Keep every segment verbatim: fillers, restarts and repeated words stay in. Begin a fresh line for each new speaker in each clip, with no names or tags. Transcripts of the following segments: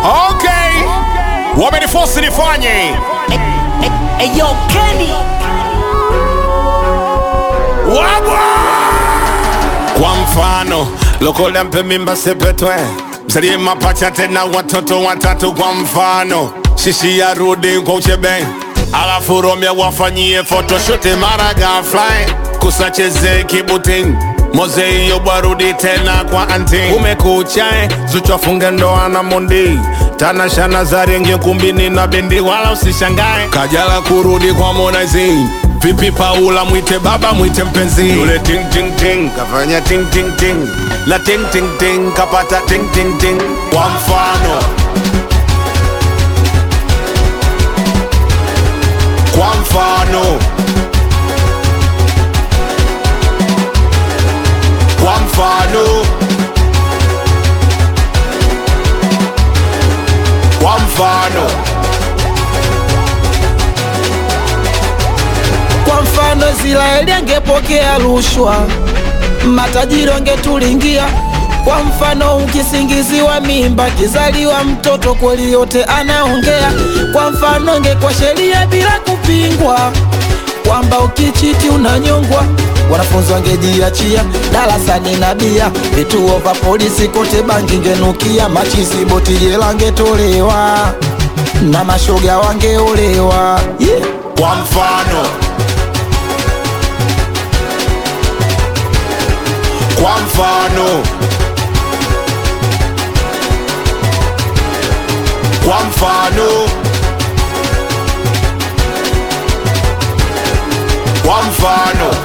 Okay, wameniforce nifanye.
Eyo Kenny
Wabwa. Kwa mfano lokola mpe mimba sepetwe, mzalie mapacha tena watoto watatu kwa mfano. Shishi ya rudi kwa uchebe, alafu Romeo wafanyie photoshoot mara ghafla. Kusacheze kibuting Moze iyo barudi tena kwa anti. Umekucha Zuchu afunge ndoa na Mondi, Tanasha Nazari ingie kumbini na bendi wala usishangae. Kajala kurudi kwa Harmonize, Vipi Paula mwite baba mwite mpenzi. Yule ting ting ting kafanya ting ting ting, na ting ting ting kapata ting ting ting. Kwa mfano Kwa mfano Kwa mfano Kwa mfano
Kwa mfano Israeli angepokea rushwa, matajiri wangetulingia. Kwa mfano ukisingiziwa mimba, kizaliwa mtoto kweli yote anaongea. Kwa mfano ingekuwa sheria bila kupingwa, kwamba ukichiti unanyongwa. Wanafunzi wangejiachia darasani na bia, vituo vya polisi kote bangi ngenukia. Machizi boti jela angetolewa, na mashoga wangeolewa, yeah.
Kwa mfano Kwa mfano Kwa mfano Kwa mfano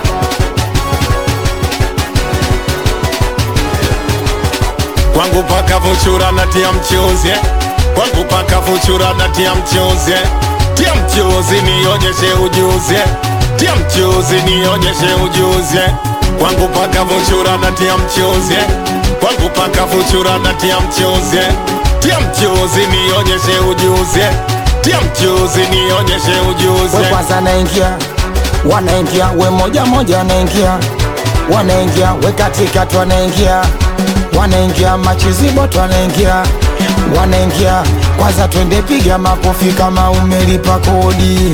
Kwangu paka vuchura na tia mchuzi, Kwangu paka vuchura na tia mchuzi. Tia mchuzi nionyeshe ujuzi, Tia mchuzi nionyeshe ujuzi. Kwangu paka vuchura na tia mchuzi, Kwangu paka vuchura na tia mchuzi. Tia mchuzi nionyeshe ujuzi, Tia mchuzi nionyeshe ujuzi.
We kwanza naingia, wanaingia, we moja moja wanaingia, wanaingia, we katikati wanaingia, wanaingia, machizi boto wanaingia, wanaingia. Kwanza twende piga makofi kama umelipa kodi,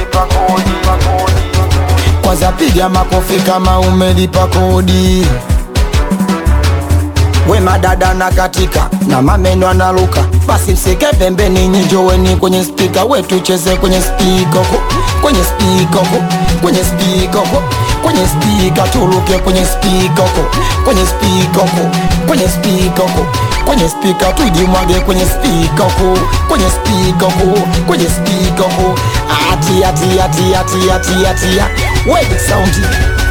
kwanza piga makofi kama umelipa kodi. We madada na katika na mameno analuka, basi msike pembeni njoweni kwenye speaker. We tucheze kwenye speaker, kwenye speaker, kwenye speaker, kwenye speaker, tuluke kwenye speaker, kwenye speaker, kwenye speaker, kwenye speaker, tujimwage kwenye speaker, kwenye speaker, kwenye speaker. Ati ati ati ati ati ati, we big sound.